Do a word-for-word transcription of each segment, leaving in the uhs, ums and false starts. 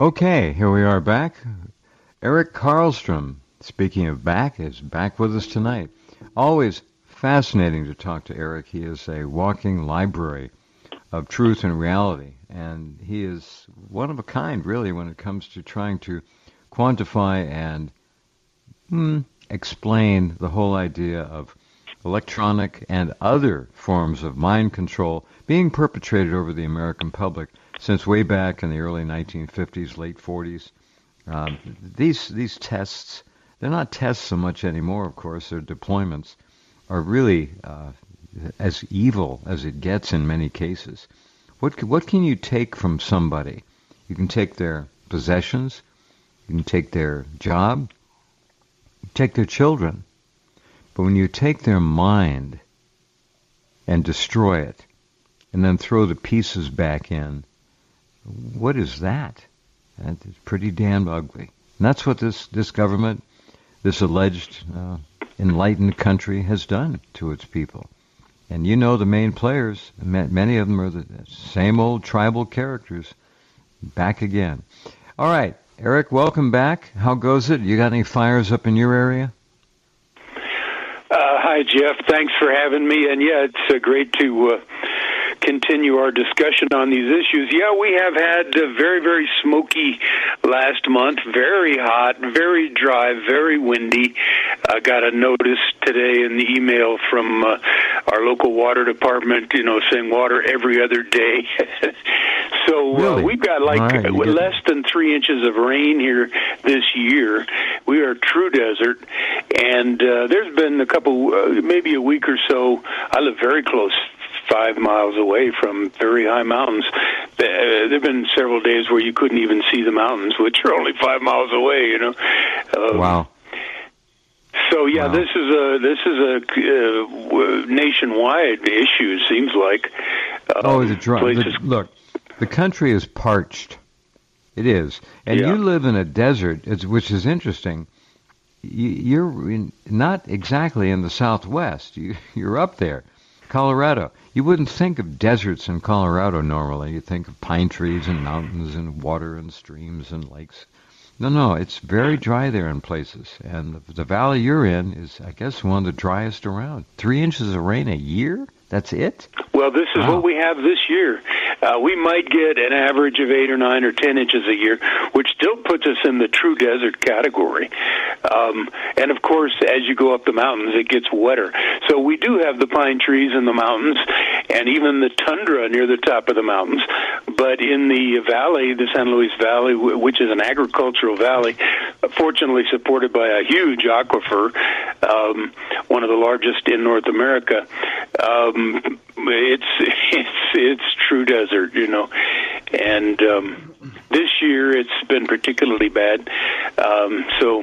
Okay, here we are back. Eric Karlstrom, speaking of back, is back with us tonight. Always fascinating to talk to Eric. He is a walking library of truth and reality, and he is one of a kind, really, when it comes to trying to quantify and hmm, explain the whole idea of electronic and other forms of mind control being perpetrated over the American public since way back in the early nineteen fifties, late forties. Um, these these tests, they're not tests so much anymore, of course. Their deployments are really uh, as evil as it gets in many cases. What what can you take from somebody? You can take their possessions, you can take their job, you take their children. But when you take their mind and destroy it, and then throw the pieces back in, what is that? It's pretty damn ugly. And that's what this, this government, this alleged uh, enlightened country has done to its people. And you know the main players, many of them are the same old tribal characters, back again. All right, Eric, welcome back. How goes it? You got any fires up in your area? Uh, hi, Jeff. Thanks for having me. And yeah, it's uh, great to uh, continue our discussion on these issues. Yeah, we have had a very, very smoky last month, very hot, very dry, very windy. I got a notice today in the email from uh, our local water department, you know, saying water every other day. so uh, really? we've got like right, less than three inches of rain here this year. We are a true desert, and uh, there's been a couple, uh, maybe a week or so. I live very close, five miles away from very high mountains. Uh, there have been several days where you couldn't even see the mountains, which are only five miles away, you know. Um, wow. So, yeah, wow. this is a this is a uh, nationwide issue, seems like. Um, oh, the, dry, the Look, the country is parched. It is. And yeah. you live in a desert, which is interesting. You're in, not exactly in the Southwest. You, you're up there, Colorado. You wouldn't think of deserts in Colorado normally. You think of pine trees and mountains and water and streams and lakes. No, no, it's very dry there in places. And the, the valley you're in is, I guess, one of the driest around. Three inches of rain a year? That's it? Well, this is wow. what we have this year. Uh, we might get an average of eight or nine or ten inches a year, which still puts us in the true desert category. Um, and, of course, as you go up the mountains, it gets wetter. So we do have the pine trees in the mountains and even the tundra near the top of the mountains. But in the valley, the San Luis Valley, which is an agricultural valley, fortunately supported by a huge aquifer, um, one of the largest in North America, um, it's it's it's true desert, you know. And um, this year it's been particularly bad. Um, so.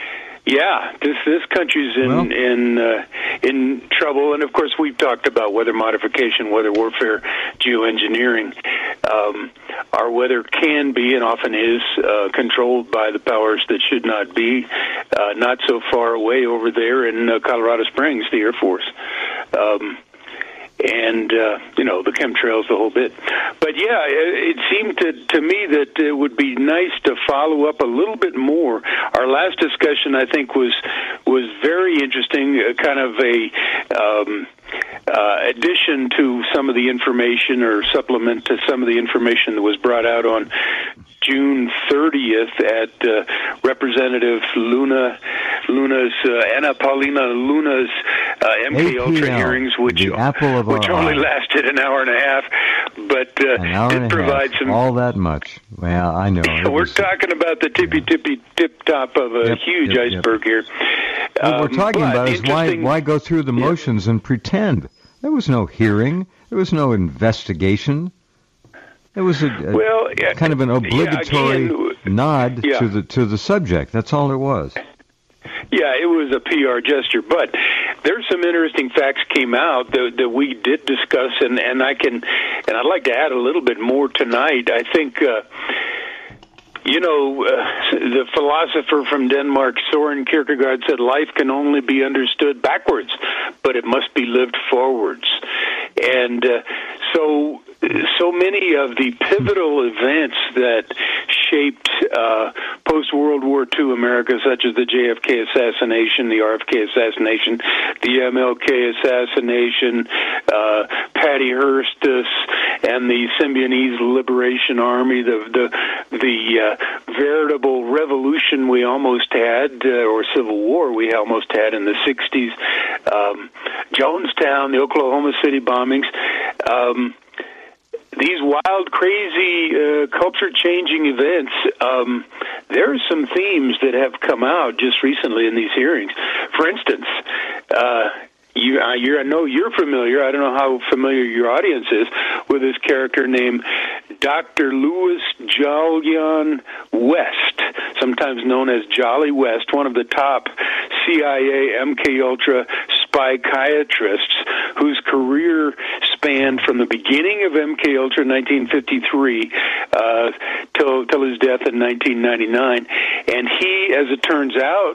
Yeah, this this country's in well, in uh, in trouble, and of course we've talked about weather modification, weather warfare, geoengineering. Um, our weather can be and often is uh, controlled by the powers that should not be. Uh, not so far away over there in uh, Colorado Springs, the Air Force. Um, And, uh, you know, the chemtrails, the whole bit. But, yeah, it, it seemed to, to me that it would be nice to follow up a little bit more. Our last discussion, I think, was was very interesting, uh, kind of a um, uh, addition to some of the information or supplement to some of the information that was brought out on June thirtieth at uh, Representative Luna, Luna's, uh, Anna Paulina Luna's uh, M K Ultra hearings, which, which only lasted an hour and a half, but uh, did provide half. some... All that much. Well, I know. We're was, talking about the tippy-tippy tip-top of a yep, huge yep, iceberg yep. here. What um, we're talking about is why, interesting... why go through the motions yeah. and pretend? There was no hearing. There was no investigation. It was a, a well, yeah, kind of an obligatory yeah, again, nod yeah. to the to the subject. That's all it was. Yeah, it was a P R gesture, but there's some interesting facts came out that, that we did discuss, and, and I can, and I'd like to add a little bit more tonight. I think, uh, you know, uh, the philosopher from Denmark, Soren Kierkegaard, said life can only be understood backwards, but it must be lived forwards. And uh, so... So many of the pivotal events that shaped uh, post-World War Two America, such as the J F K assassination, the R F K assassination, the M L K assassination, uh, Patty Hearst uh, and the Symbionese Liberation Army, the the the uh, veritable revolution we almost had, uh, or civil war we almost had in the sixties, um, Jonestown, the Oklahoma City bombings. Um, These wild, crazy, uh, culture-changing events, um, there are some themes that have come out just recently in these hearings. For instance, uh, you, uh, you're, I know you're familiar, I don't know how familiar your audience is, with this character named Doctor Louis Jolyon West, sometimes known as Jolly West, one of the top C I A M K Ultra psychiatrists whose career spanned from the beginning of M K Ultra in nineteen fifty-three uh, till, till his death in nineteen ninety-nine. And he, as it turns out,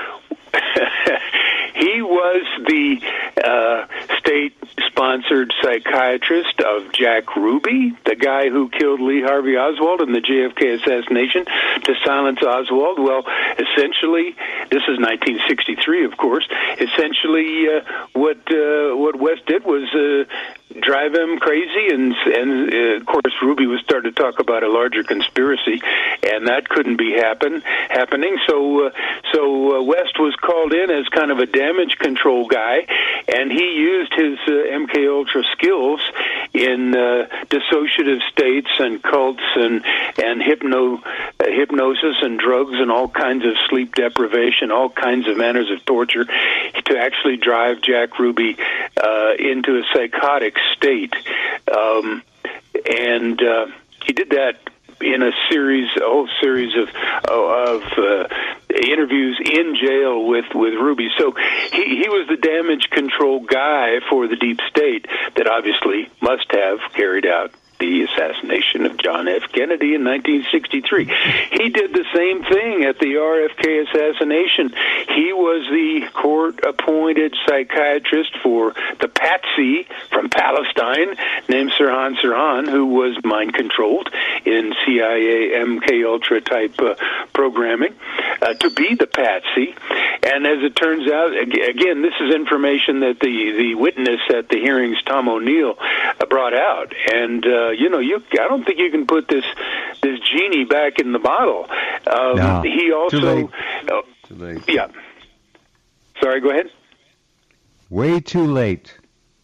he was the uh, state-sponsored psychiatrist of Jack Ruby, the guy who killed Lee Harvey Oswald in the J F K assassination to silence Oswald. Well, essentially, this is nineteen sixty-three, of course. Essentially, uh, what uh, what West did was uh, drive him crazy, and and uh, of course, Ruby was starting to talk about a larger conspiracy, and that couldn't be happen happening. So, uh, so uh, West was called in as kind of a damage control guy, and he used his uh, M K Ultra skills in uh, dissociative states and cults and and hypno uh, hypnosis and drugs and all kinds of sleep deprivation, all kinds of manners of torture, to actually drive Jack Ruby uh, into a psychotic state, um, and uh, he did that in a series, a whole series of of uh, interviews in jail with, with Ruby. So he, he was the damage control guy for the deep state that obviously must have carried out the assassination of John F. Kennedy in nineteen sixty-three. He did the same thing at the R F K assassination. He was the court-appointed psychiatrist for the Patsy from Palestine, named Sirhan Sirhan, who was mind-controlled in C I A M K Ultra type uh, programming, uh, to be the Patsy. And as it turns out, again, this is information that the, the witness at the hearings, Tom O'Neill, uh, brought out. And uh, you know, you I don't think you can put this this genie back in the bottle. Um, no, he also, too late. Uh, too late. Yeah. Sorry, go ahead. Way too late.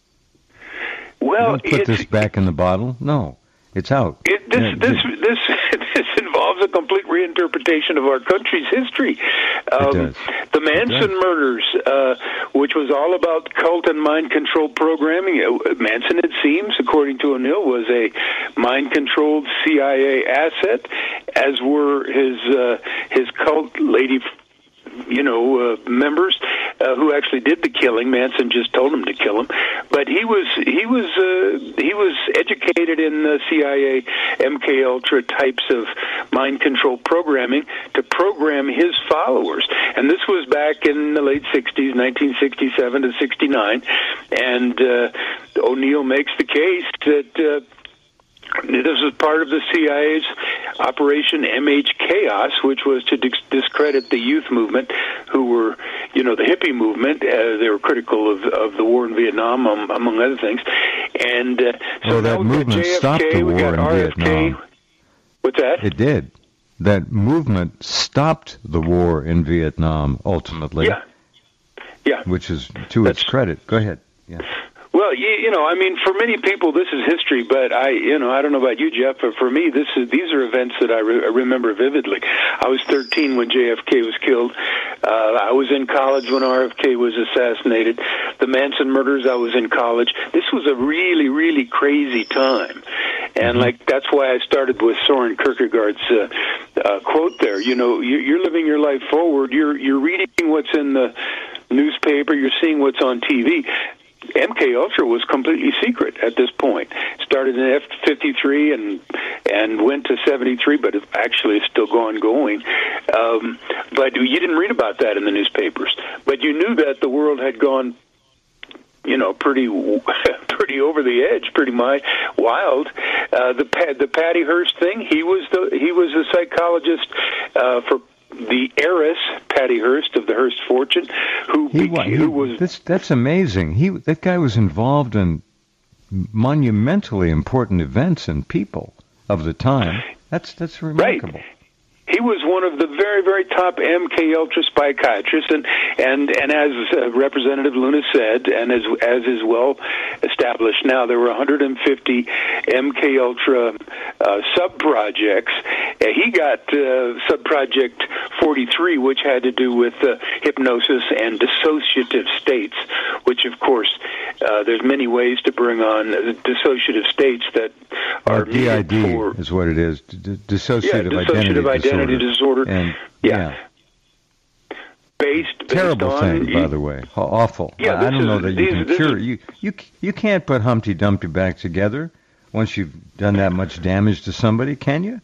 Well, you don't put this back in the bottle. No, it's out. It, this, yeah, this, this, this involves a complete reinterpretation of our country's history. Um, it does. The Manson murders, uh, which was all about cult and mind control programming. Uh, Manson, it seems, according to O'Neill, was a mind-controlled C I A asset, as were his uh, his cult lady, you know, uh, members uh, who actually did the killing. Manson just told him to kill him, but he was he was uh, he was educated in the C I A M K Ultra types of mind control programming to program his followers. And this was back in the late sixties, nineteen sixty-seven to sixty-nine, and uh, O'Neill makes the case that. Uh, This was part of the C I A's Operation M H Chaos, which was to dis- discredit the youth movement, who were, you know, the hippie movement. Uh, they were critical of, of the war in Vietnam, um, among other things. And uh, so well, that movement J F K, stopped the we war got in R F K. Vietnam. What's that? It did. That movement stopped the war in Vietnam, ultimately. Yeah. Yeah. Which is to That's, its credit. Go ahead. Yeah. Well, you, you know, I mean, for many people, this is history, but I, you know, I don't know about you, Jeff, but for me, this is these are events that I, re- I remember vividly. I was thirteen when J F K was killed. Uh, I was in college when R F K was assassinated. The Manson murders, I was in college. This was a really, really crazy time. And, mm-hmm. like, that's why I started with Soren Kierkegaard's uh, uh, quote there. You know, you, you're living your life forward. You're, you're reading what's in the newspaper. You're seeing what's on T V. M K Ultra was completely secret at this point. Started in F fifty-three and and went to seventy-three, but it actually it's still going going. Um, but you didn't read about that in the newspapers. But you knew that the world had gone you know, pretty pretty over the edge, pretty my, wild. Uh, the the Patty Hearst thing. He was the he was a psychologist uh, for the heiress Patty Hearst of the Hearst fortune, who he, became, he, who was that's that's amazing. He that guy was involved in monumentally important events and people of the time. That's that's remarkable. Right. He was one of the very, very top M K Ultra psychiatrists, and and and as uh, Representative Luna said, and as as is well established now, there were one hundred fifty M K Ultra uh, sub projects. Uh, he got uh, sub project forty-three, which had to do with uh, hypnosis and dissociative states, which of course uh, there's many ways to bring on dissociative states that are or D I D for, is what it is. D- dissociative, yeah, dissociative identity, identity disorder. disorder. And, yeah. yeah. Based, based Terrible on, thing, you, by the way. How awful. Yeah, I, I don't is, know that you these, can cure is, you, you you can't put Humpty Dumpty back together once you've done that much damage to somebody, can you?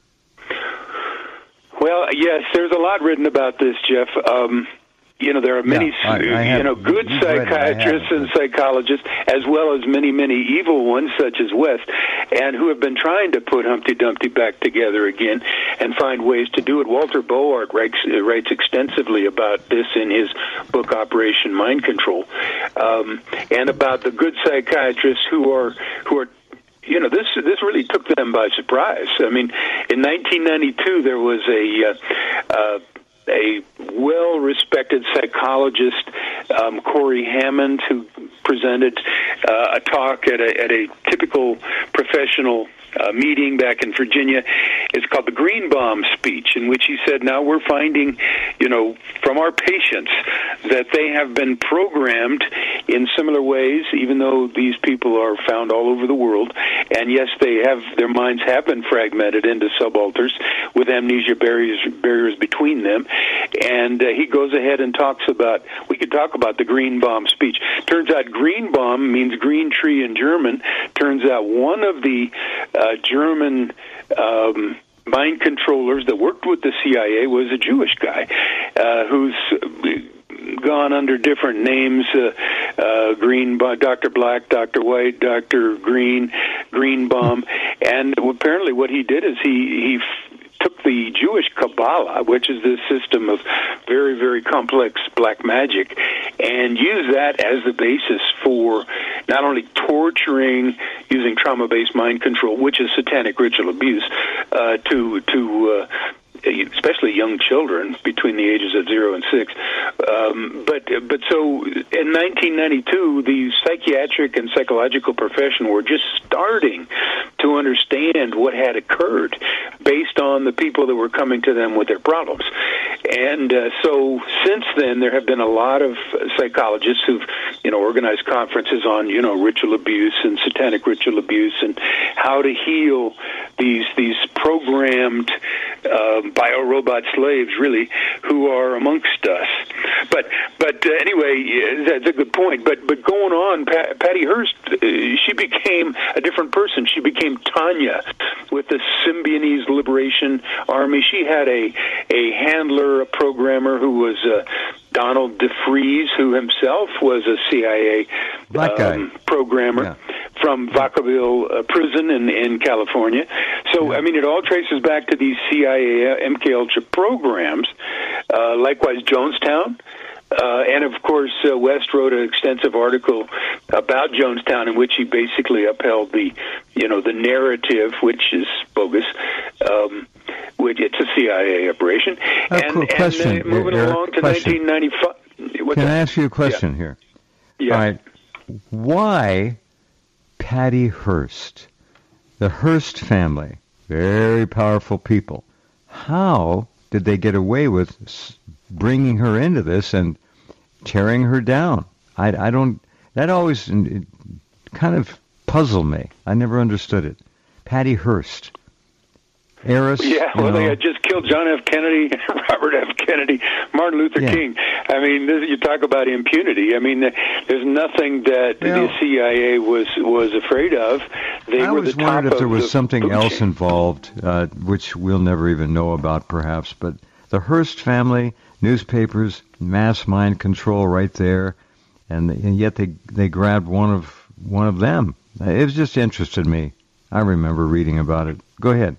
Well, yes, there's a lot written about this, Jeff. Um, you know, there are many, yeah, I, I have, you know, good psychiatrists it, and psychologists, as well as many, many evil ones, such as West, and who have been trying to put Humpty Dumpty back together again and find ways to do it. Walter Boart writes, writes extensively about this in his book Operation Mind Control, um, and about the good psychiatrists who are who are. You know, this this really took them by surprise. I mean, in nineteen ninety-two, there was a uh, uh, a well-respected psychologist, um, Corey Hammond, who presented uh, a talk at a, at a typical professional uh, meeting back in Virginia. It's called the Greenbaum speech, in which he said, now we're finding, you know, from our patients that they have been programmed in similar ways, even though these people are found all over the world. And yes, they have, their minds have been fragmented into subalters with amnesia barriers, barriers between them. And uh, he goes ahead and talks about, we could talk about the Greenbaum speech. Turns out Greenbaum means green tree in German. Turns out one of the uh, German um, mind controllers that worked with the C I A was a Jewish guy uh, who's gone under different names, uh, uh, Green, Doctor Black, Doctor White, Doctor Green, Greenbaum, and apparently what he did is he he took the Jewish Kabbalah, which is this system of very, very complex black magic, and used that as the basis for not only torturing using trauma-based mind control, which is satanic ritual abuse, uh, to to uh, especially young children between the ages of zero and six. Um, but but so in nineteen ninety-two, the psychiatric and psychological profession were just starting to understand what had occurred based on the people that were coming to them with their problems. And uh, so since then, there have been a lot of psychologists who've, you know, organized conferences on, you know, ritual abuse and satanic ritual abuse and how to heal these these programmed uh, biorobot slaves, really, who are amongst us. But but uh, anyway, that's a good point. But but going on, Pat, Patty Hearst, uh, she became a different person. She became Tanya with the Symbionese Liberation Army. She had a a handler, a programmer who was uh, Donald DeFreeze, who himself was a C I A um, programmer. Yeah. From Vacaville uh, prison in, in California. So, I mean, it all traces back to these C I A M K Ultra programs. Uh, likewise, Jonestown. Uh, and, of course, uh, West wrote an extensive article about Jonestown in which he basically upheld the, you know, the narrative, which is bogus, um, which it's a C I A operation. Oh, and, cool. Question, and uh, moving Eric, along to question. nineteen ninety-five. What's Can that? I ask you a question yeah. here? Yeah. All right. Why Patty Hearst, the Hearst family, very powerful people, how did they get away with bringing her into this and tearing her down? I, I don't, that always it kind of puzzled me. I never understood it. Patty Hearst. Heiress, yeah, well, know. they had just killed John F. Kennedy, Robert F. Kennedy, Martin Luther yeah. King. I mean, this, you talk about impunity. I mean, there's nothing that well, the C I A was was afraid of. They I were always the top wondered if there of was the something food else chain. involved, uh, which we'll never even know about, perhaps. But the Hearst family, newspapers, mass mind control right there. and, and yet they they grabbed one of one of them. It was just interested me. I remember reading about it. Go ahead.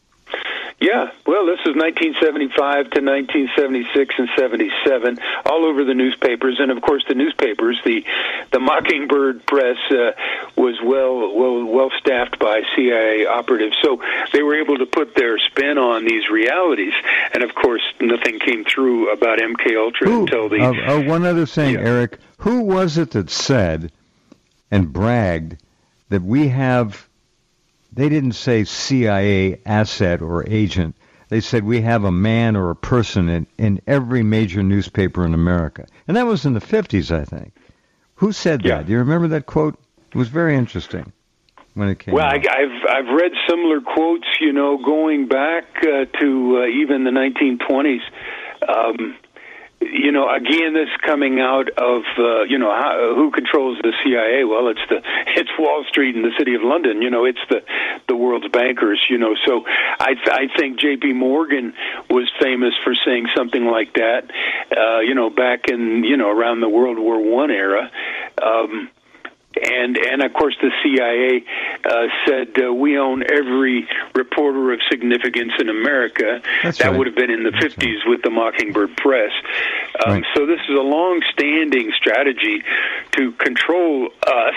Yeah, well, this is nineteen seventy-five to nineteen seventy-six and seventy-seven, all over the newspapers, and of course the newspapers, the the Mockingbird press uh, was well well well staffed by C I A operatives, so they were able to put their spin on these realities, and of course nothing came through about M K Ultra Who, until the. Uh, uh, one other thing, yeah. Eric, who was it that said and bragged that we have? They didn't say C I A asset or agent. They said we have a man or a person in, in every major newspaper in America. And that was in the fifties, I think. Who said that? Yeah. Do you remember that quote? It was very interesting when it came Well, out. I, I've I've read similar quotes, you know, going back uh, to uh, even the nineteen twenties. Um, You know, again, this coming out of uh, you know how, who controls the C I A? Well, it's the it's Wall Street and the City of London. You know, it's the the world's bankers. You know, so I th- I think J P Morgan was famous for saying something like that. Uh, you know, back in you know around the World War One era. Um, And, and of course, the C I A uh, said uh, we own every reporter of significance in America. That's that right. would have been in the That's fifties right. with the Mockingbird Press. Um, Right. So this is a long-standing strategy to control us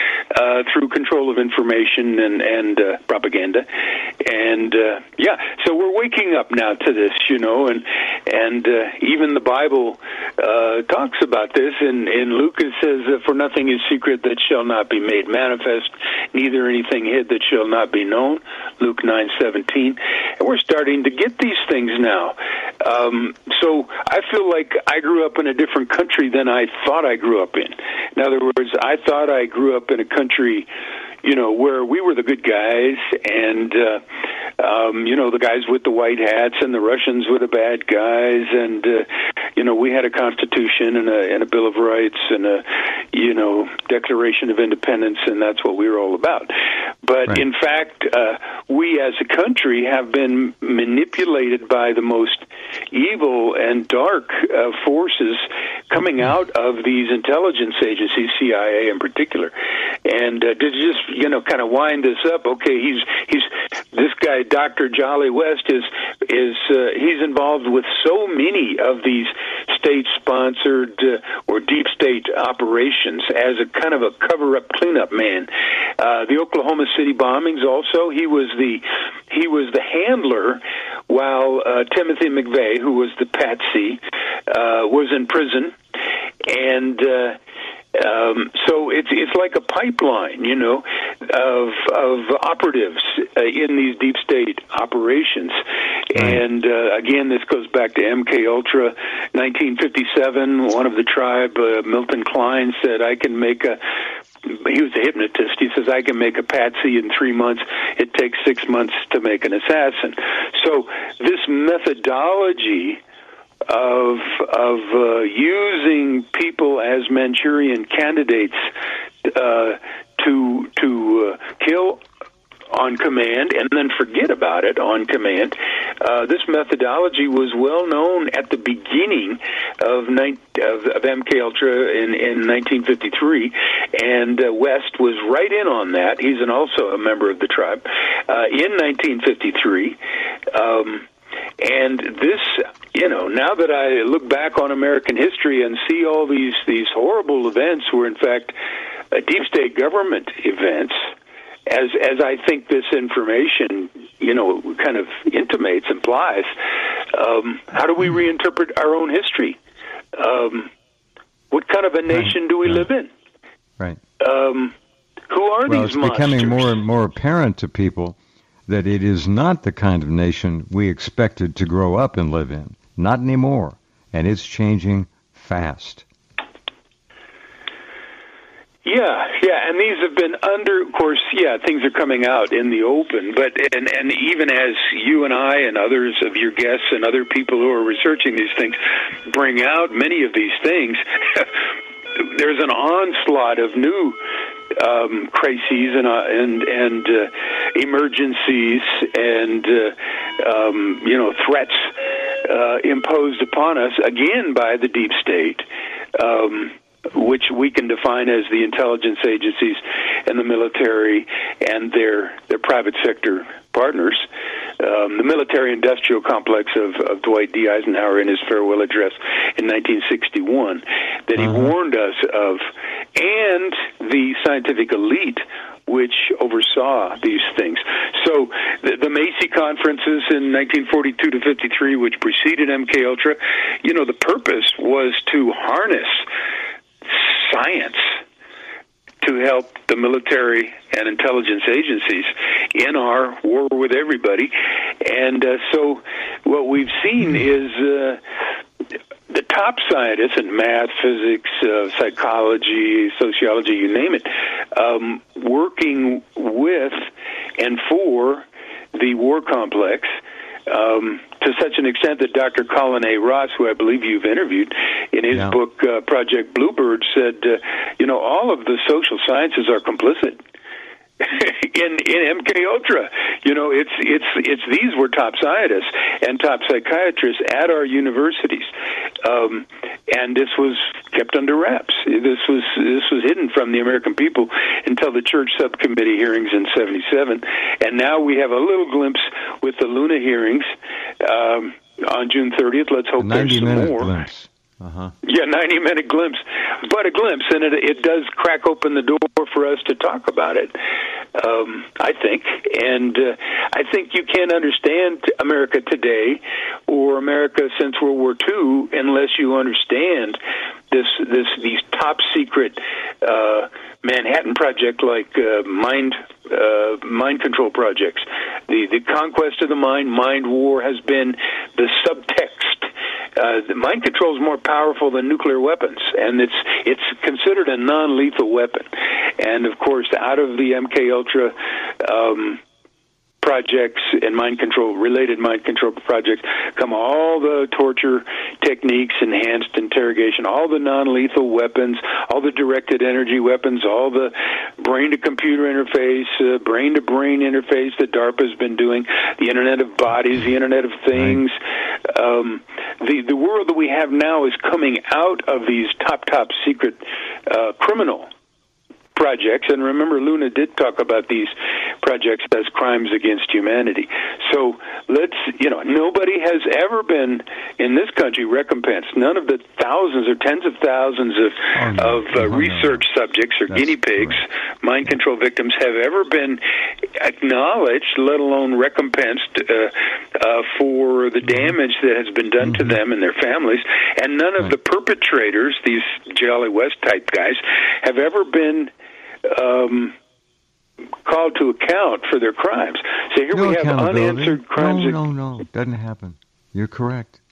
uh, through control of information and, and uh, propaganda. And, uh, yeah, so we're waking up now to this, you know, and and uh, even the Bible uh, talks about this. And, and Luke it says, uh, for nothing is secret that shall not be made manifest, neither anything hid that shall not be known, Luke nine seventeen. And we're starting to get these things now. Um, so I feel like I grew up in a different country than I thought I grew up in. In other words, I thought I grew up in a country, you know, where we were the good guys, and, uh, um, you know, the guys with the white hats, and the Russians were the bad guys, and, uh, you know, we had a Constitution and a, and a Bill of Rights and a, you know, Declaration of Independence, and that's what we were all about. But Right. in fact, uh, we as a country have been manipulated by the most evil and dark uh, forces coming out of these intelligence agencies, C I A in particular. And uh, to just, you know, kind of wind this up, okay, he's he's this guy, Doctor Jolly West, is is uh, he's involved with so many of these state-sponsored uh, or deep state operations as a kind of a cover-up, cleanup man. Uh, the Oklahoma City bombings, also, he was the he was the handler while uh, Timothy McVeigh, who was the patsy, uh, was in prison, and. Uh, Um, so it's it's like a pipeline, you know, of of operatives uh, in these deep state operations. Right. And uh, again, this goes back to M K Ultra, nineteen fifty-seven. One of the tribe, uh, Milton Klein, said, "I can make a." He was a hypnotist. He says, "I can make a patsy in three months. It takes six months to make an assassin." So this methodology of of uh, using people as Manchurian candidates uh, to to uh, kill on command and then forget about it on command. Uh, this methodology was well known at the beginning of, ni- of, of M K Ultra in, in nineteen fifty-three, and uh, West was right in on that. He's an, also a member of the tribe uh, in nineteen fifty-three. Um, And this, you know, now that I look back on American history and see all these, these horrible events were, in fact, uh, deep state government events, as as I think this information, you know, kind of intimates, implies, um, how do we reinterpret our own history? Um, what kind of a nation do we Right. live in? Right. Um, who are Well, these it's becoming monsters? more and more apparent to people that it is not the kind of nation we expected to grow up and live in. Not anymore. And it's changing fast. Yeah, yeah, and these have been under, of course, yeah, things are coming out in the open, but, and, and even as you and I and others of your guests and other people who are researching these things bring out many of these things, there's an onslaught of new um, crises and uh, and and uh, emergencies and uh, um, you know threats uh, imposed upon us again by the deep state. Um, which we can define as the intelligence agencies and the military and their their private sector partners, um, the military-industrial complex of, of Dwight D. Eisenhower in his farewell address in nineteen sixty-one, that he uh-huh. warned us of, and the scientific elite which oversaw these things. So the, the Macy conferences in nineteen forty-two to fifty-three, which preceded M K Ultra, you know, the purpose was to harness science to help the military and intelligence agencies in our war with everybody. And uh, so what we've seen is uh, the top scientists in math, physics, uh, psychology, sociology, you name it, um, working with and for the war complex, Um, to such an extent that Doctor Colin A. Ross, who I believe you've interviewed, in his yeah. book uh, Project Bluebird, said, uh, you know, all of the social sciences are complicit in in M K Ultra. You know, it's it's it's these were top scientists and top psychiatrists at our universities, um, and this was kept under wraps. This was this was hidden from the American people until the Church Subcommittee hearings in seventy-seven, and now we have a little glimpse with the Luna hearings um, on June thirtieth. Let's hope there's some more. Glimpse. Uh-huh. Yeah, ninety-minute glimpse, but a glimpse, and it it does crack open the door for us to talk about it, um, I think. And uh, I think you can't understand America today or America since World War Two unless you understand this this these top secret uh, Manhattan Project like uh, mind uh, mind control projects. The the conquest of the mind, mind war has been the subtext. Uh, the mind control is more powerful than nuclear weapons, and it's it's considered a non-lethal weapon. And of course, out of the M K Ultra um, projects and mind control related mind control projects come all the torture techniques, enhanced interrogation, all the non-lethal weapons, all the directed energy weapons, all the brain-to-computer interface, uh, brain-to-brain interface that DARPA has been doing, the Internet of Bodies, the Internet of Things. Um, the the world that we have now is coming out of these top top secret uh, criminal projects, and remember, Luna did talk about these projects as crimes against humanity. So let's, you know, nobody has ever been in this country recompensed. None of the thousands or tens of thousands of oh, no. of uh, oh, research no. subjects or That's guinea pigs, correct. mind control victims, have ever been acknowledged, let alone recompensed uh, uh, for the damage that has been done mm-hmm. to them and their families. And none of right. the perpetrators, these Jolly West type guys, have ever been Um, called to account for their crimes. So here no we have unanswered crimes. No, no, no, it doesn't happen. You're correct.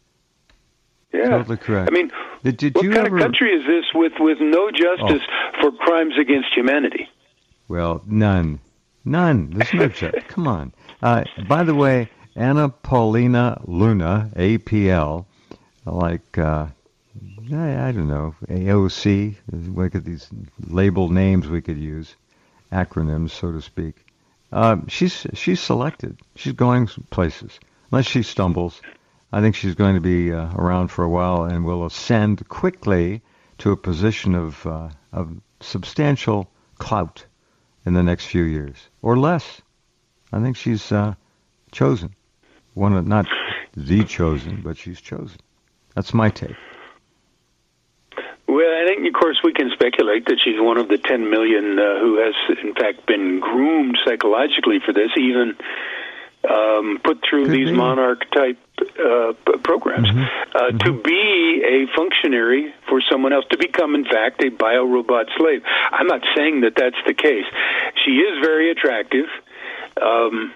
Yeah, totally correct. I mean, did, did what you kind ever... of country is this with with no justice oh. for crimes against humanity? Well, none, none. There's no justice. Come on. Uh, by the way, Anna Paulina Luna, A P L, like. Uh, I, I don't know, A O C, look at these label names we could use, acronyms, so to speak. Uh, she's she's selected. She's going places. Unless she stumbles, I think she's going to be uh, around for a while and will ascend quickly to a position of uh, of substantial clout in the next few years, or less. I think she's uh, chosen. One of, not the chosen, but she's chosen. That's my take. Well, I think, of course, we can speculate that she's one of the ten million uh, who has, in fact, been groomed psychologically for this, even um, put through Could these monarch-type uh, programs, mm-hmm. Uh, mm-hmm. to be a functionary for someone else, to become, in fact, a biorobot slave. I'm not saying that that's the case. She is very attractive. Um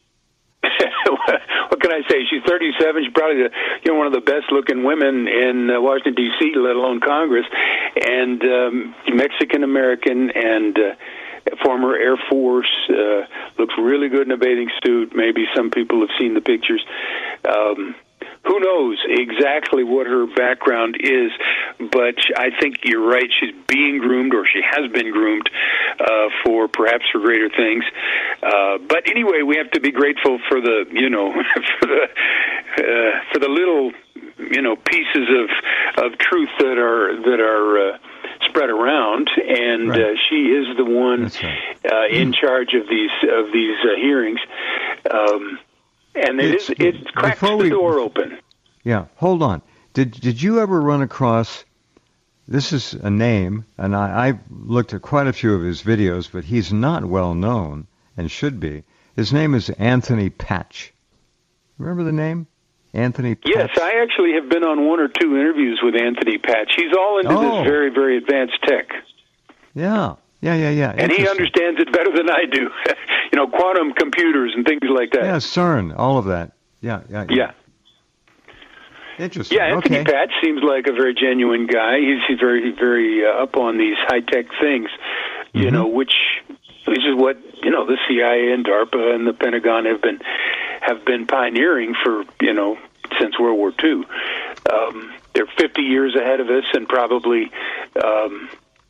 what can I say? She's thirty-seven. She's probably the, you know, one of the best-looking women in uh, Washington, D C, let alone Congress, and um, Mexican-American and uh, former Air Force, uh, looks really good in a bathing suit. Maybe some people have seen the pictures. Um, who knows exactly what her background is, but I think you're right. She's being groomed, or she has been groomed, uh, for perhaps for greater things. Uh, but anyway, we have to be grateful for the, you know, for the uh, for the little you know, pieces of of truth that are that are uh, spread around, and right. uh, she is the one right. uh, in charge of these of these uh, hearings. Um, and it it's, is it cracks the we, door open. Yeah, hold on. Did did you ever run across? This is a name, and I, I've looked at quite a few of his videos, but he's not well known and should be. His name is Anthony Patch. Remember the name? Anthony Patch? Yes, I actually have been on one or two interviews with Anthony Patch. He's all into oh. this very, very advanced tech. Yeah, yeah, yeah, yeah. And he understands it better than I do. You know, quantum computers and things like that. Yeah, CERN, all of that. Yeah, yeah, yeah. Yeah. Interesting. Yeah, Anthony okay. Patch seems like a very genuine guy. He's, he's very, very uh, up on these high-tech things, you mm-hmm. know, which which is what, you know, the C I A and DARPA and the Pentagon have been have been pioneering for, you know, since World War Two. Um, they're fifty years ahead of us, and probably, um,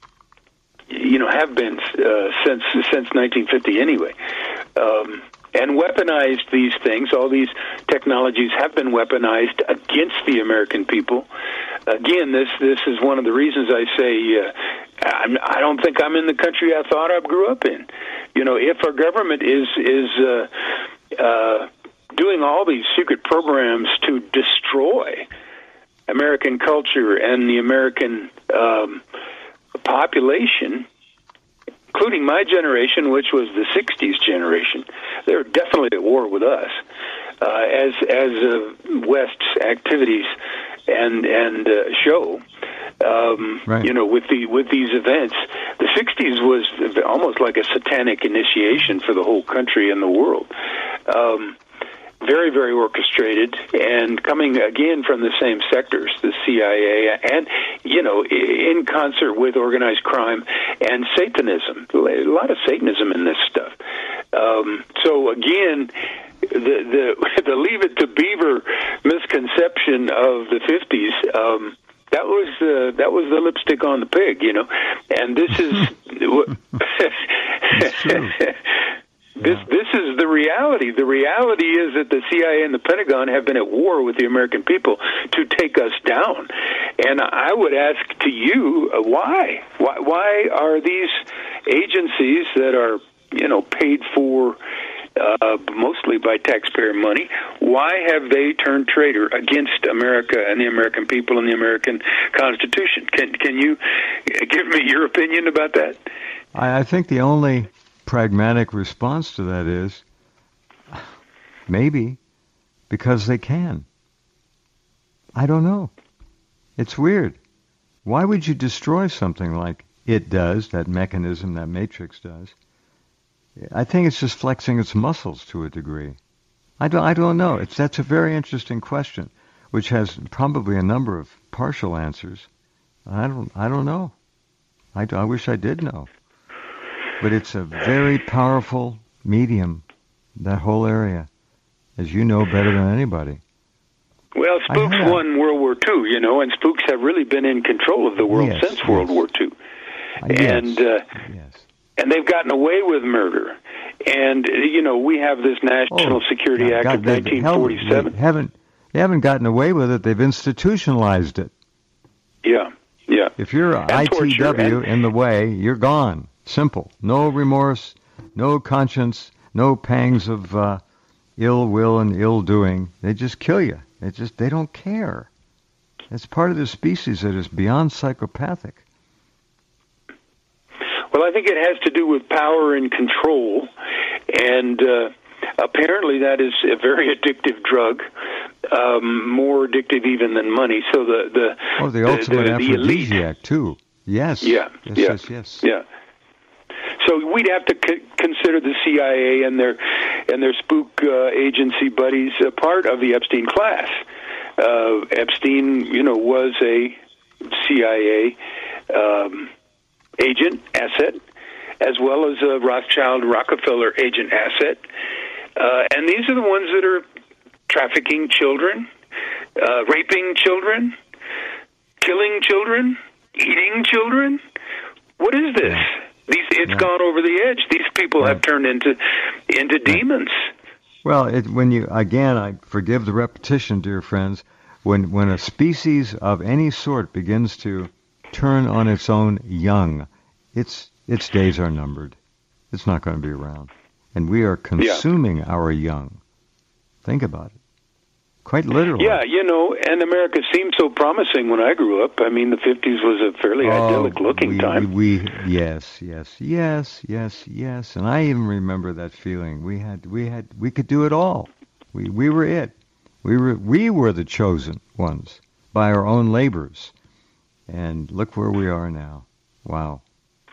you know, have been uh, since since nineteen fifty anyway. Um, and weaponized these things. All these technologies have been weaponized against the American people. Again, this this is one of the reasons I say uh, I'm, I don't think I'm in the country I thought I grew up in. You know, if our government is is uh, uh, doing all these secret programs to destroy American culture and the American um, population, including my generation, which was the sixties generation, they're definitely at war with us. Uh, as as uh, West's activities and and uh, show, um, right. you know, with the with these events, the sixties was almost like a satanic initiation for the whole country and the world. Um, very, very orchestrated, and coming again from the same sectors, the C I A, and, you know, in concert with organized crime and Satanism. A lot of Satanism in this stuff. Um, so, again, the, the the Leave It to Beaver misconception of the fifties, um, that was uh, that was the lipstick on the pig, you know, and this is... It's true. This this is the reality. The reality is that the C I A and the Pentagon have been at war with the American people to take us down. And I would ask to you, uh, why? Why why are these agencies that are, you know, paid for uh, mostly by taxpayer money, why have they turned traitor against America and the American people and the American Constitution? Can can you give me your opinion about that? I, I think the only pragmatic response to that is maybe because they can. I don't know. It's weird. Why would you destroy something like it does, that mechanism, that matrix does? I think it's just flexing its muscles to a degree. I don't, I don't know. It's, that's a very interesting question, which has probably a number of partial answers. I don't, I don't know. I, I wish I did know. But it's a very powerful medium, that whole area, as you know better than anybody. Well, spooks won World War Two, you know, and spooks have really been in control of the world yes, since yes. World War Two. Yes, and uh, yes. and they've gotten away with murder. And, you know, we have this National oh, Security God, Act God, of they, nineteen forty-seven. They haven't, they haven't gotten away with it. They've institutionalized it. Yeah, yeah. If you're I T W and, in the way, you're gone. Simple. No remorse, no conscience, no pangs of uh, ill will and ill doing. They just kill you. They just they don't care. It's part of the species that is beyond psychopathic. Well, I think it has to do with power and control, and uh, apparently that is a very addictive drug, um, more addictive even than money. So the the oh, the, the ultimate the, the aphrodisiac too. Yes. Yeah. Yes. Yeah. Yes. Yes. Yeah. So we'd have to c- consider the C I A and their and their spook uh, agency buddies a part of the Epstein class. Uh, Epstein, you know, was a C I A um, agent asset, as well as a Rothschild Rockefeller agent asset, uh, and these are the ones that are trafficking children, uh, raping children, killing children, eating children. What is this? Yeah. These, it's yeah. gone over the edge. These people right. have turned into into demons. Well, it, when you again, I forgive the repetition, dear friends. when when a species of any sort begins to turn on its own young, its its days are numbered. It's not going to be around. And we are consuming yeah. our young. Think about it. Quite literally. Yeah, you know, and America seemed so promising when I grew up. I mean, the fifties was a fairly oh, idyllic-looking we, time. We, yes, yes, yes, yes, yes. And I even remember that feeling. We had, we had, we could do it all. We, we were it. We were, we were the chosen ones by our own labors. And look where we are now. Wow.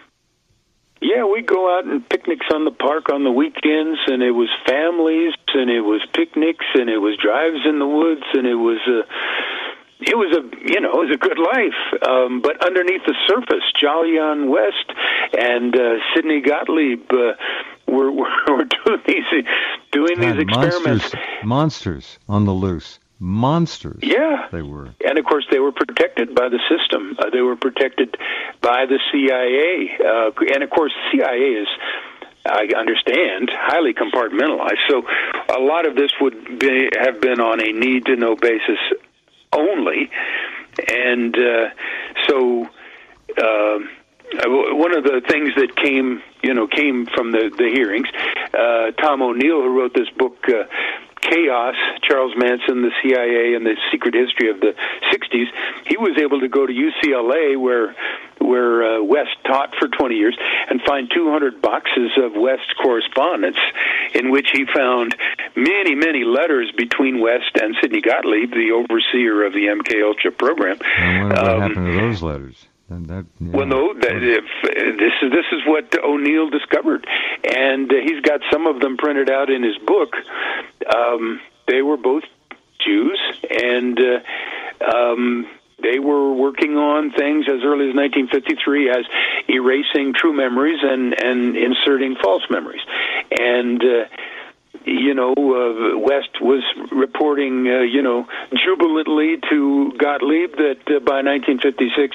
Yeah, we'd go out and picnics on the park on the weekends, and it was families, and it was picnics, and it was drives in the woods, and it was a, it was a, you know, it was a good life. Um, but underneath the surface, Jolyon West and uh, Sidney Gottlieb uh, were, were were doing these doing God, these experiments. Monsters, monsters on the loose. Monsters. Yeah. They were. And, of course, they were protected by the system. Uh, they were protected by the C I A. Uh, and, of course, the C I A is, I understand, highly compartmentalized. So a lot of this would be, have been on a need-to-know basis only. And uh, so uh, one of the things that came, you know, came from the, the hearings, uh, Tom O'Neill, who wrote this book, uh, Chaos, Charles Manson, the C I A, and the secret history of the sixties, he was able to go to U C L A, where where uh, West taught for twenty years, and find two hundred boxes of West correspondence, in which he found many, many letters between West and Sidney Gottlieb, the overseer of the M K Ultra program. I wonder what um, happened to those letters. And that, yeah. Well, no, that, if, this is this is what O'Neill discovered, and uh, he's got some of them printed out in his book. Um, they were both Jews, and uh, um, they were working on things as early as nineteen fifty-three as erasing true memories and, and inserting false memories. And uh, you know, uh, West was reporting, uh, you know, jubilantly to Gottlieb that uh, by nineteen fifty-six,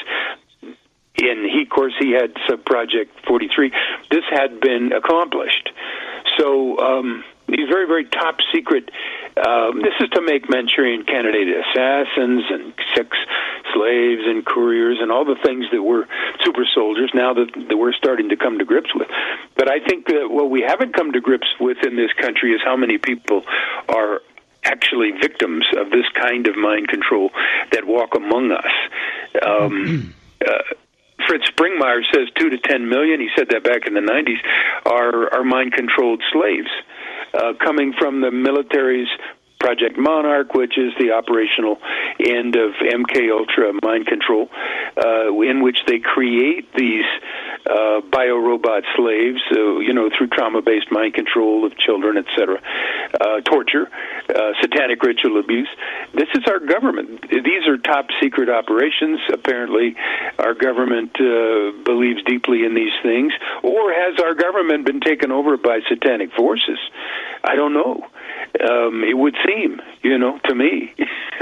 in he, of course, he had Sub-Project forty-three, this had been accomplished. So um, these very, very top secret, um, this is to make Manchurian candidate assassins and sex slaves and couriers and all the things that were super soldiers now that, that we're starting to come to grips with. But I think that what we haven't come to grips with in this country is how many people are actually victims of this kind of mind control that walk among us. Um, uh, Fritz Springmeier says two to ten million, he said that back in the nineties, are, are mind-controlled slaves uh, coming from the military's Project Monarch, which is the operational end of M K Ultra mind control, uh, in which they create these uh, biorobot slaves, uh, you know, through trauma-based mind control of children, et cetera, uh, torture, uh, satanic ritual abuse. This is our government. These are top-secret operations. Apparently, our government uh, believes deeply in these things. Or has our government been taken over by satanic forces? I don't know. Um, it would seem, you know, to me.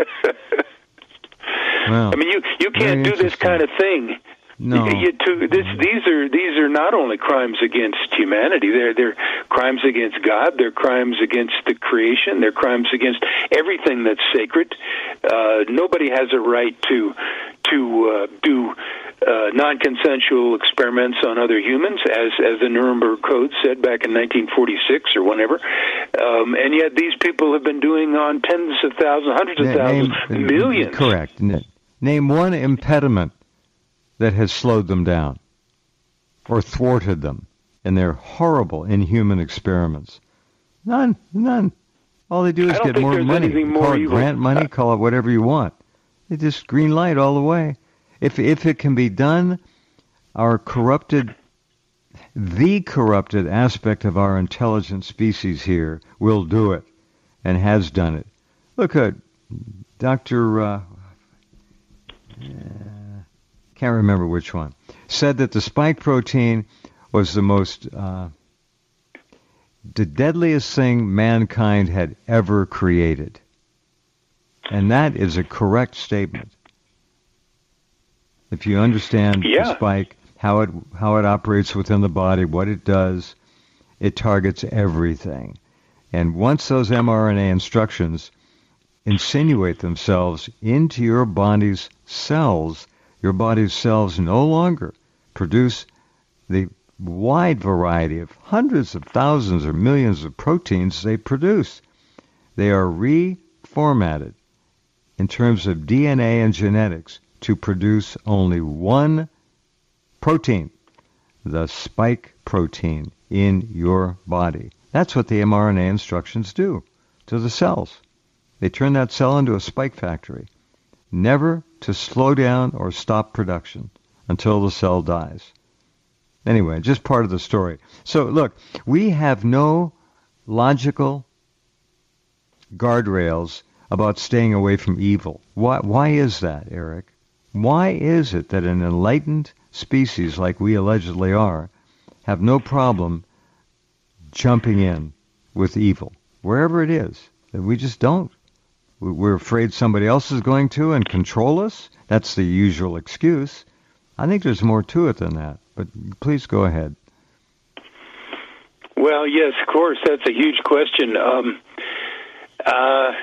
Well, I mean, you you can't do this kind of thing. No. You, you, to, this, these are these are not only crimes against humanity. They're they're crimes against God. They're crimes against the creation. They're crimes against everything that's sacred. Uh, nobody has a right to to uh, do uh, non-consensual experiments on other humans, as as the Nuremberg Code said back in nineteen forty-six or whenever. Um, and yet these people have been doing on tens of thousands, hundreds of thousands, name, millions. Correct. Name one impediment that has slowed them down or thwarted them in their horrible, inhuman experiments. None. None. All they do is get more money. More call it evil. grant money, call it whatever you want. They just green light all the way. If if it can be done, our corrupted, the corrupted aspect of our intelligent species here will do it and has done it. Look at Doctor Uh, can't remember which one, said that the spike protein was the most, uh, the deadliest thing mankind had ever created. And that is a correct statement. If you understand yeah. the spike, how it how it operates within the body, what it does, it targets everything. And once those mRNA instructions insinuate themselves into your body's cells, your body's cells no longer produce the wide variety of hundreds of thousands or millions of proteins they produce. They are reformatted in terms of D N A and genetics to produce only one protein, the spike protein in your body. That's what the mRNA instructions do to the cells. They turn that cell into a spike factory, never to slow down or stop production until the cell dies. Anyway, just part of the story. So look, we have no logical guardrails about staying away from evil. Why, why is that, Eric? Why is it that an enlightened species like we allegedly are have no problem jumping in with evil, wherever it is? We just don't. We're afraid somebody else is going to and control us. That's the usual excuse. I think there's more to it than that, but please go ahead. Well, yes, of course, that's a huge question. Um, uh,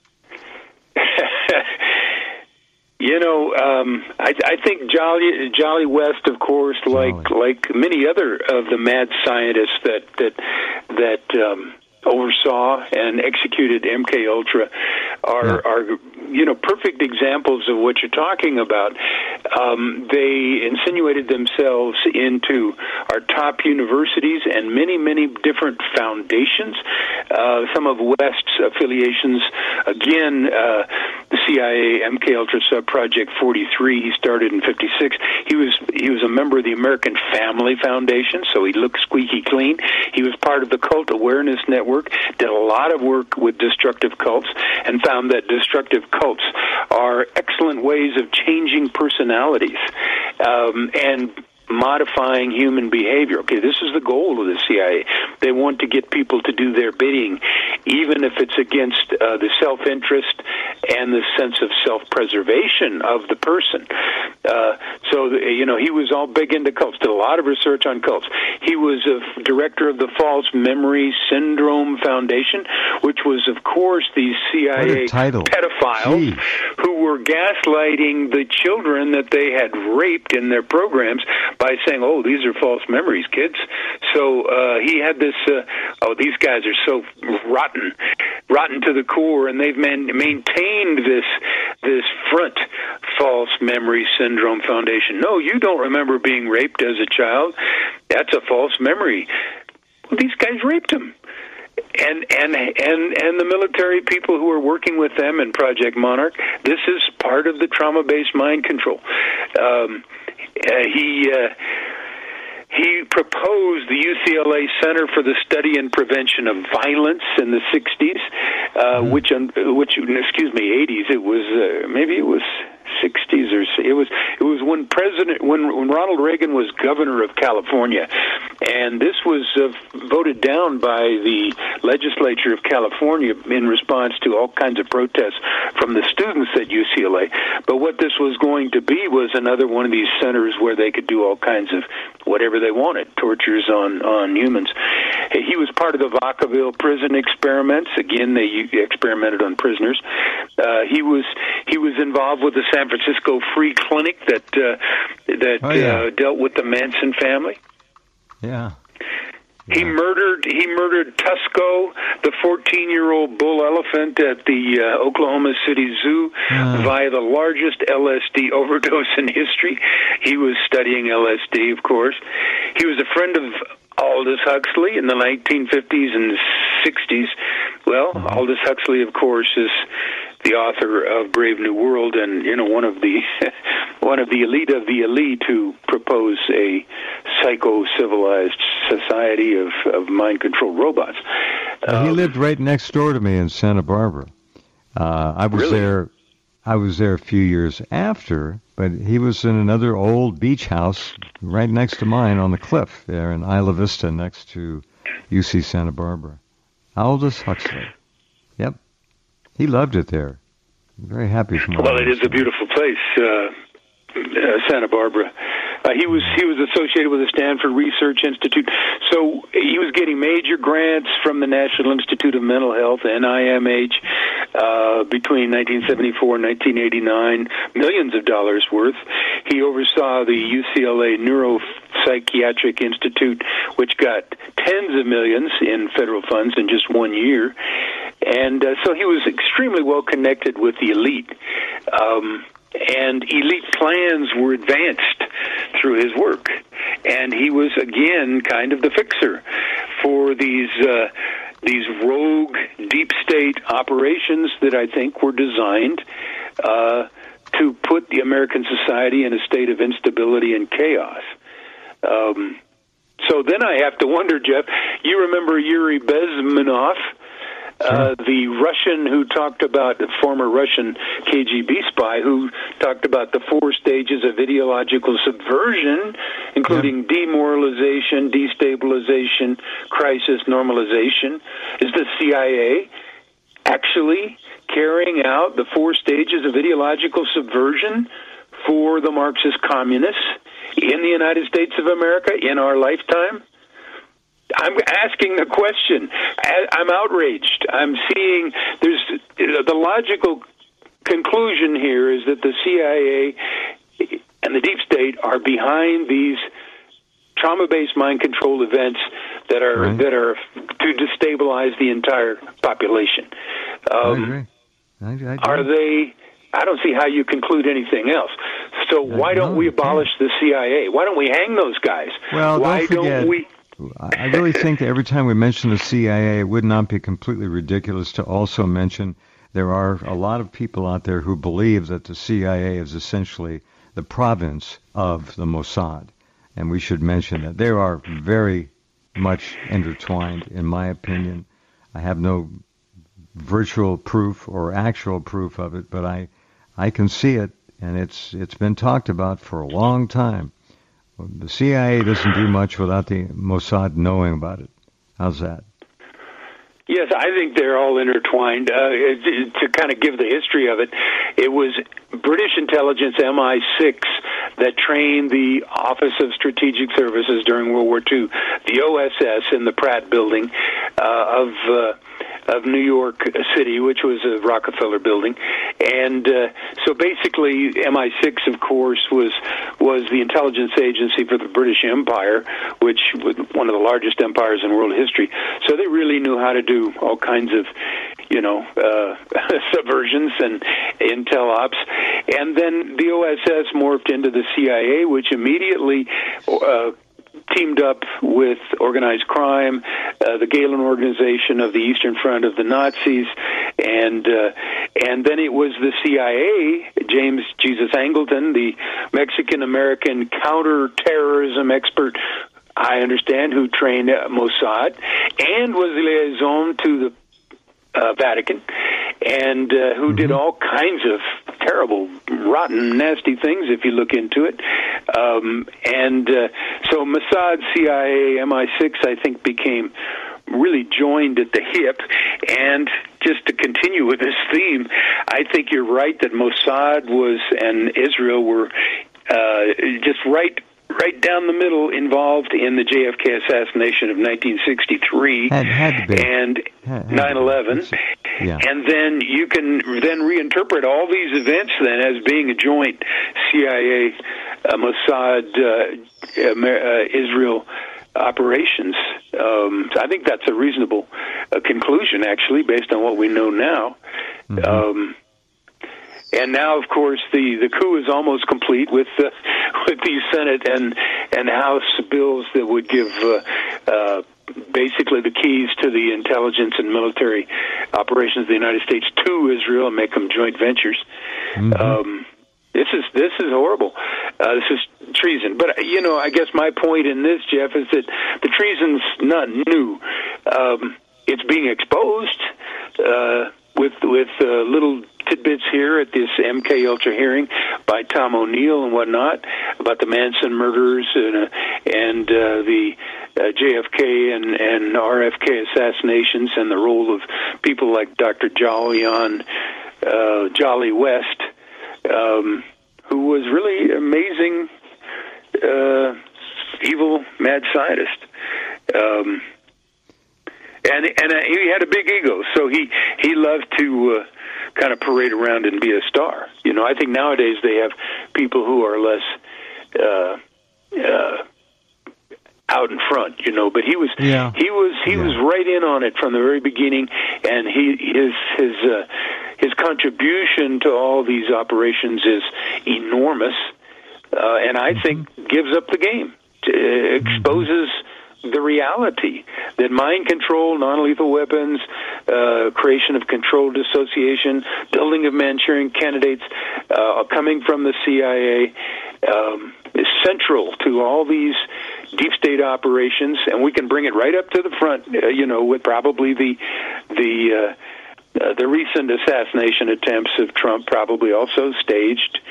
you know, um, I, I think Jolly Jolly West, of course, like Jolly. like many other of the mad scientists that that that um, oversaw and executed M K Ultra, are yeah. are you know perfect examples of what you're talking about. Um, they insinuated themselves into our top universities and many, many different foundations. Uh, some of West's affiliations, again, uh, the C I A M K Ultra Sub Project forty-three. He started in fifty-six. He was he was a member of the American Family Foundation, so he looked squeaky clean. He was part of the Cult Awareness Network. Did a lot of work with destructive cults, and found that destructive cults are excellent ways of changing personalities um, and modifying human behavior. Okay, this is the goal of the C I A. They want to get people to do their bidding, even if it's against uh, the self-interest and the sense of self-preservation of the person. Uh, so, the, you know, he was all big into cults, did a lot of research on cults. He was a director of the False Memory Syndrome Foundation, which was, of course, the C I A pedophiles Jeez. who were gaslighting the children that they had raped in their programs by saying, oh, these are false memories, kids. So uh, he had this, uh, oh, these guys are so rotten, rotten to the core, and they've man- maintained this this front, False Memory Syndrome Foundation. No, you don't remember being raped as a child. That's a false memory. Well, these guys raped him. And and and and the military people who are working with them in Project Monarch, this is part of the trauma-based mind control. Um, uh, he uh, he proposed the U C L A Center for the Study and Prevention of Violence in the sixties, uh, mm-hmm. which which excuse me, eighties. It was uh, maybe it was sixties or it was it was when President when, when Ronald Reagan was governor of California, and this was uh, voted down by the legislature of California in response to all kinds of protests from the students at U C L A. But what this was going to be was another one of these centers where they could do all kinds of whatever they wanted, tortures on on humans. He was part of the Vacaville prison experiments. Again, they experimented on prisoners. Uh, he was he was involved with the San Francisco Free Clinic that uh, that oh, yeah. uh, dealt with the Manson family. Yeah. yeah. He murdered he murdered Tusco, the fourteen-year-old bull elephant at the uh, Oklahoma City Zoo, uh. via the largest L S D overdose in history. He was studying L S D, of course. He was a friend of Aldous Huxley in the nineteen fifties and sixties. Well, mm-hmm. Aldous Huxley, of course, is the author of Brave New World, and you know one of the one of the elite of the elite who propose a psycho-civilized society of, of mind-controlled robots. Uh, um, he lived right next door to me in Santa Barbara. Uh, I was really? there. I was there a few years after, but he was in another old beach house right next to mine on the cliff there in Isla Vista, next to U C Santa Barbara. Aldous Huxley. Yep. He loved it there. I'm very happy for him. Well, it is a beautiful place, uh, uh, Santa Barbara. Uh, Uh, he was he was associated with the Stanford Research Institute, so he was getting major grants from the National Institute of Mental Health, N I M H, uh, between nineteen seventy-four and nineteen eighty-nine, millions of dollars worth. He oversaw the U C L A Neuropsychiatric Institute, which got tens of millions in federal funds in just one year. And uh, so he was extremely well connected with the elite. Um, and elite plans were advanced through his work. And he was, again, kind of the fixer for these uh, these rogue deep state operations that I think were designed uh, to put the American society in a state of instability and chaos. Um, so then I have to wonder, Jeff, you remember Yuri Bezmenov? Uh, the Russian who talked about, the former Russian K G B spy who talked about the four stages of ideological subversion, including yeah. demoralization, destabilization, crisis, normalization. Is the C I A actually carrying out the four stages of ideological subversion for the Marxist communists in the United States of America in our lifetime? I'm asking the question. I'm outraged. I'm seeing there's the logical conclusion here is that the C I A and the deep state are behind these trauma-based mind control events that are right. that are to destabilize the entire population. Um, I agree. I, I are they? I don't see how you conclude anything else. So why don't we abolish the C I A? Why don't we hang those guys? Well, why don't forget. don't we? I really think that every time we mention the C I A, it would not be completely ridiculous to also mention there are a lot of people out there who believe that the C I A is essentially the province of the Mossad. And we should mention that they are very much intertwined, in my opinion. I have no virtual proof or actual proof of it, but I, I can see it, and it's it's been talked about for a long time. The C I A doesn't do much without the Mossad knowing about it. How's that? Yes, I think they're all intertwined. Uh, it, to kind of give the history of it, it was British intelligence M I six that trained the Office of Strategic Services during World War Two, the O S S in the Pratt Building uh, of uh, of New York City, which was a Rockefeller building. And uh, so basically M I six, of course, was was the intelligence agency for the British Empire, which was one of the largest empires in world history. So they really knew how to do all kinds of, you know, uh, subversions and intel ops. And then the O S S morphed into the C I A, which immediately uh, teamed up with organized crime, uh, the Gehlen Organization of the Eastern Front of the Nazis, and uh, and then it was the C I A, James Jesus Angleton, the Mexican-American counterterrorism expert, I understand, who trained Mossad and was the liaison to the Uh, Vatican, and uh, who mm-hmm. did all kinds of terrible, rotten, nasty things, if you look into it. Um, and uh, so Mossad, C I A, M I six, I think, became really joined at the hip. And just to continue with this theme, I think you're right that Mossad was and Israel were uh, just right right down the middle involved in the J F K assassination of nineteen sixty-three had, had to be. and had, had nine eleven. Yeah. And then you can then reinterpret all these events then as being a joint C I A, uh, Mossad, uh, uh, Israel operations. Um, I think that's a reasonable uh, conclusion, actually, based on what we know now. Mm-hmm. Um And now, of course, the, the coup is almost complete with uh, with the Senate and and House bills that would give uh, uh, basically the keys to the intelligence and military operations of the United States to Israel and make them joint ventures. Mm-hmm. Um, this is this is horrible. Uh, this is treason. But you know, I guess my point in this, Jeff, is that the treason's not new. Um, it's being exposed uh, with with uh, little tidbits here at this M K Ultra hearing by Tom O'Neill and whatnot about the Manson murders and, uh, and uh, the uh, J F K and, and R F K assassinations and the role of people like Doctor Jolyon, uh, Jolly West, um, who was really amazing uh, mad scientist. Um, and and uh, he had a big ego, so he he loved to uh, kind of parade around and be a star. You know, I think nowadays they have people who are less uh, uh, out in front. You know, but he was yeah. he was he yeah. was right in on it from the very beginning, and he his his uh, his contribution to all these operations is enormous, uh, and I mm-hmm. think gives up the game, uh, exposes the reality that mind control, non-lethal weapons, uh, creation of controlled dissociation, building of Manchurian candidates uh, coming from the C I A um, is central to all these deep state operations, and we can bring it right up to the front, uh, you know, with probably the the uh, uh, the recent assassination attempts of Trump, probably also staged.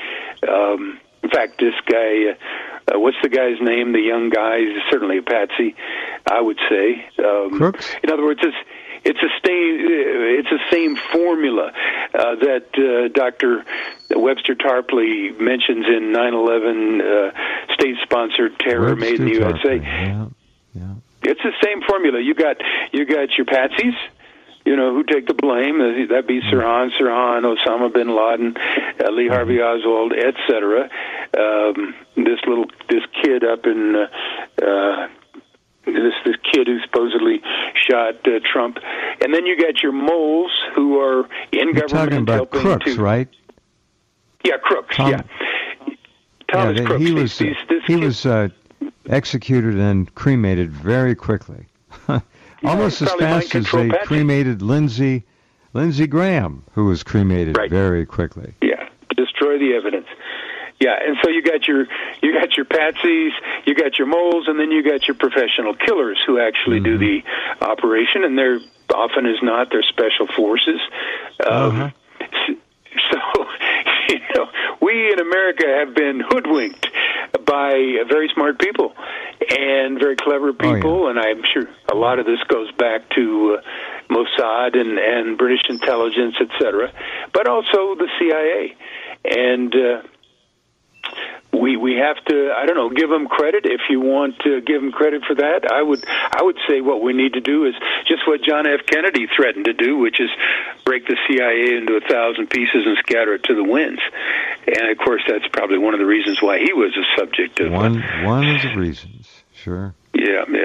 Um, in fact, this guy. Uh, Uh, what's the guy's name? The young guy, he's certainly a patsy, I would say. Um, Crooks? In other words, it's it's a same it's the same formula uh, that uh, Doctor Webster Tarpley mentions in nine eleven uh, state-sponsored terror Webster made in the U S A. Yeah, yeah. It's the same formula. You got you got your patsies. You know, who take the blame? That'd be Sirhan, Sirhan, Osama bin Laden, uh, Lee Harvey Oswald, et cetera. Um, this little, this kid up in, uh, uh, this this kid who supposedly shot uh, Trump, and then you got your moles who are in You're government talking about helping crooks, to, right? Yeah, crooks. Tom, yeah, Thomas yeah, Crooks. He was these, these he kids, was uh, executed and cremated very quickly. Almost as fast as they Patrick. cremated Lindsey, Lindsey Graham, who was cremated right. very quickly. Yeah, destroy the evidence. Yeah, and so you got your you got your patsies, you got your moles, and then you got your professional killers who actually mm-hmm. do the operation, and they're often as not they're special forces. Um, uh-huh. So, you know, we in America have been hoodwinked by very smart people and very clever people, oh, yeah. and I'm sure a lot of this goes back to uh, Mossad and, and British intelligence, et cetera, but also the C I A. And uh, we we have to, I don't know, give them credit. If you want to give them credit for that, I would I would say what we need to do is just what John F. Kennedy threatened to do, which is break the C I A into a thousand pieces and scatter it to the winds. And, of course, that's probably one of the reasons why he was a subject of... One, one of the reasons, sure. Yeah, yeah.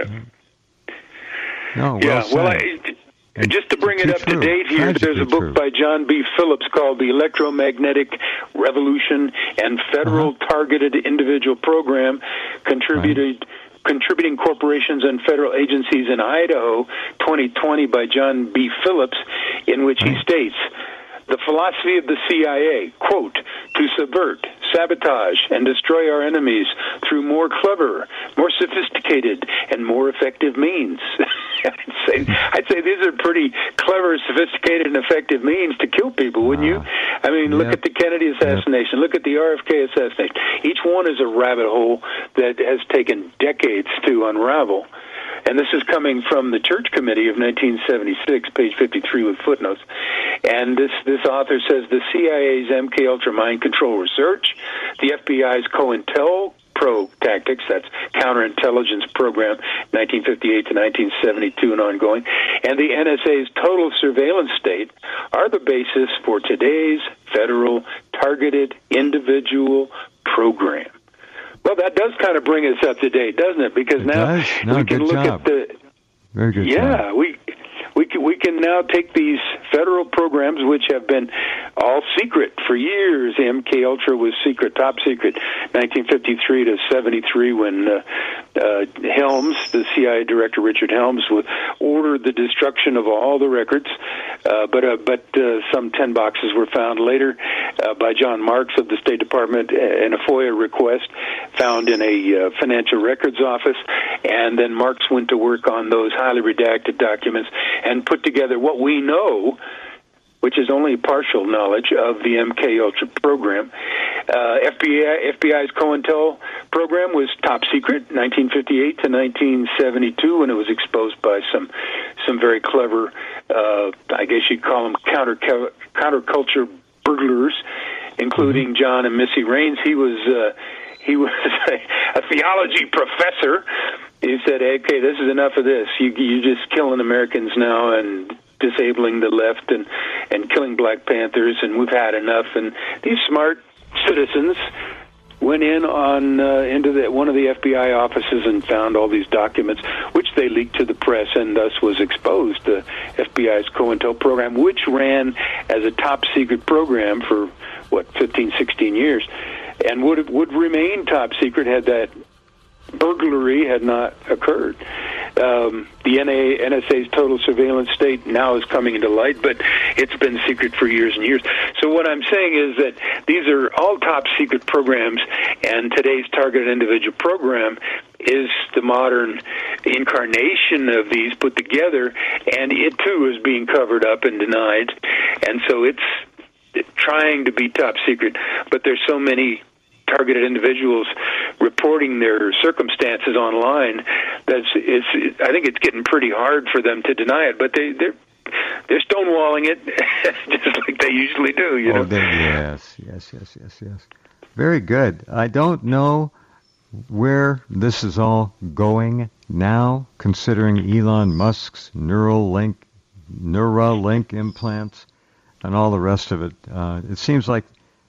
No, well yeah, said. well, I, And just to bring it up true. to date here, Tragically there's a book true. by John B. Phillips called The Electromagnetic Revolution and Federal uh-huh. Targeted Individual Program, contributed... Right. Contributing Corporations and Federal Agencies in Idaho, twenty twenty, by John B. Phillips, in which he states, the philosophy of the C I A, quote, to subvert, sabotage, and destroy our enemies through more clever, more sophisticated, and more effective means. I'd say, I'd say these are pretty clever, sophisticated, and effective means to kill people, wouldn't you? I mean, yep. look at the Kennedy assassination. Yep. Look at the R F K assassination. Each one is a rabbit hole that has taken decades to unravel. And this is coming from the Church Committee of nineteen seventy-six, page fifty-three with footnotes. And this, this author says the C I A's M K Ultra mind control research, the F B I's COINTELPRO tactics, that's counterintelligence program, nineteen fifty-eight to nineteen seventy-two and ongoing, and the N S A's total surveillance state are the basis for today's federal targeted individual program. Well, that does kind of bring us up to date, doesn't it? Because it now does. No, we can good look job. at the very good. Yeah, job. we we can, we can now take these federal programs, which have been all secret for years. M K Ultra was secret, top secret, nineteen fifty-three to seventy-three, when uh, uh, Helms, the C I A director Richard Helms, would ordered the destruction of all the records. Uh, but uh, but uh, some ten boxes were found later uh, by John Marks of the State Department in a FOIA request found in a uh, financial records office, and then Marks went to work on those highly redacted documents and put together what we know, which is only partial knowledge of the M K Ultra program. Uh, F B I, F B I's COINTEL program was top secret, nineteen fifty-eight to nineteen seventy-two, when it was exposed by some some very clever, uh, I guess you'd call them counter counterculture burglars, including mm-hmm. John and Missy Raines. He was uh, he was a, a theology professor He said, okay, this is enough of this. You, you're just killing Americans now and disabling the left and, and killing Black Panthers, and we've had enough. And these smart citizens went in on uh, into the, one of the F B I offices and found all these documents, which they leaked to the press, and thus was exposed. The F B I's COINTEL program, which ran as a top-secret program for, what, fifteen, sixteen years, and would would remain top secret had that burglary had not occurred. Um, the N S A's total surveillance state now is coming into light, but it's been secret for years and years. So what I'm saying is that these are all top-secret programs, and today's Targeted Individual program is the modern incarnation of these put together, and it, too, is being covered up and denied. And so it's trying to be top secret, but there's so many targeted individuals reporting their circumstances online that's it's it, I think it's getting pretty hard for them to deny it, but they they're they're stonewalling it just like they usually do, you know. Oh, they, yes, yes, yes, yes, yes. Very good. I don't know where this is all going now, considering Elon Musk's Neuralink Neuralink implants and all the rest of it. Uh, it seems like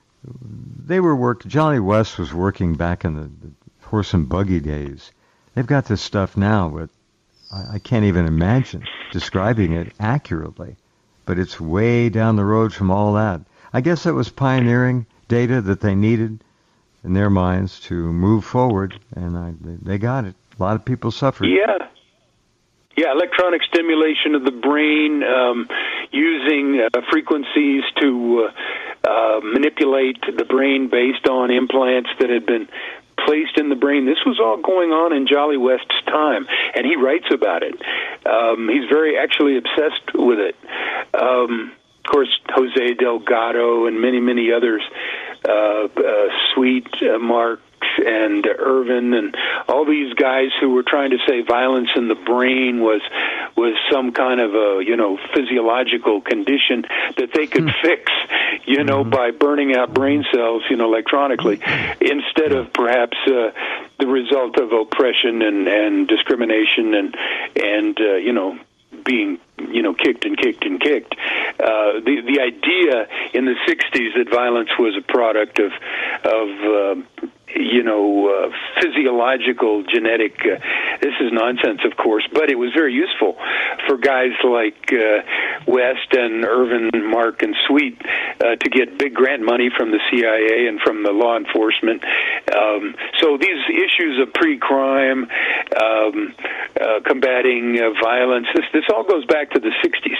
they were work. Johnny West was working back in the, the horse and buggy days. They've got this stuff now, but I, I can't even imagine describing it accurately. But it's way down the road from all that. I guess that was pioneering data that they needed in their minds to move forward, and I, they got it. A lot of people suffered. Yeah. Yeah, electronic stimulation of the brain, um, using uh, frequencies to uh, uh, manipulate the brain based on implants that had been placed in the brain. This was all going on in Jolly West's time, and he writes about it. Um, he's very actually obsessed with it. Um, of course, Jose Delgado and many, many others, uh, uh, Sweet, uh, Mark, and Irvin and all these guys who were trying to say violence in the brain was was some kind of a, you know, physiological condition that they could fix, you know, mm-hmm. by burning out brain cells, you know, electronically, instead of perhaps uh, the result of oppression and, and discrimination and, and uh, you know, being, you know, kicked and kicked and kicked. Uh, the the idea in the sixties that violence was a product of of uh, you know uh, physiological genetic. Uh, this is nonsense, of course, but it was very useful for guys like uh, West and Irvin, Mark, and Sweet uh, to get big grant money from the C I A and from the law enforcement. Um, so these issues of pre-crime, um, uh, combating uh, violence, this this all goes back to the sixties,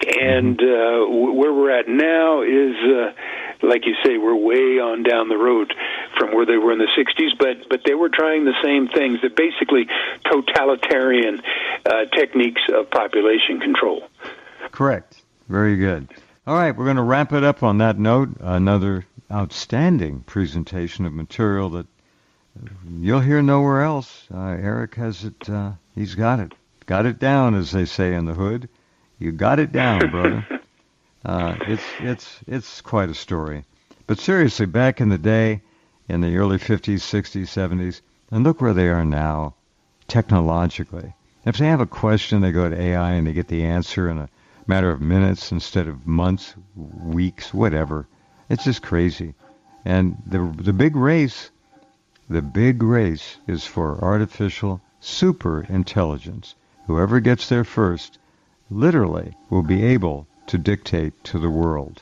and uh, where we're at now is, uh, like you say, we're way on down the road from where they were in the sixties, but but they were trying the same things, that basically totalitarian uh, techniques of population control. Correct. Very good. All right, we're going to wrap it up on that note. Another outstanding presentation of material that you'll hear nowhere else. Uh, Eric has it. Uh, he's got it. Got it down, as they say in the hood. You got it down, brother. Uh, it's it's it's quite a story. But seriously, back in the day, in the early fifties, sixties, seventies, and look where they are now, technologically. If they have a question, they go to A I and they get the answer in a matter of minutes instead of months, weeks, whatever. It's just crazy. And the the big race, the big race is for artificial super intelligence. Whoever gets there first literally will be able to dictate to the world.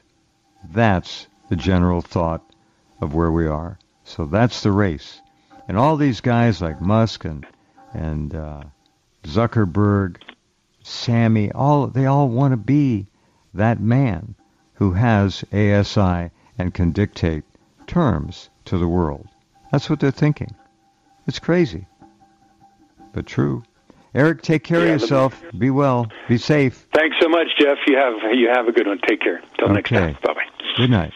That's the general thought of where we are. So that's the race. And all these guys like Musk and and uh, Zuckerberg, Sammy, all they all want to be that man who has A S I and can dictate terms to the world. That's what they're thinking. It's crazy, but true. Eric, take care yeah, of yourself. Be well. Be safe. Thanks so much, Jeff. You have you have a good one. Take care. Till okay. next time. Bye-bye. Good night.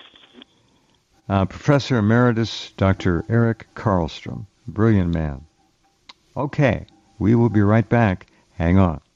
Uh, Professor Emeritus Doctor Eric Karlstrom. Brilliant man. Okay, we will be right back. Hang on.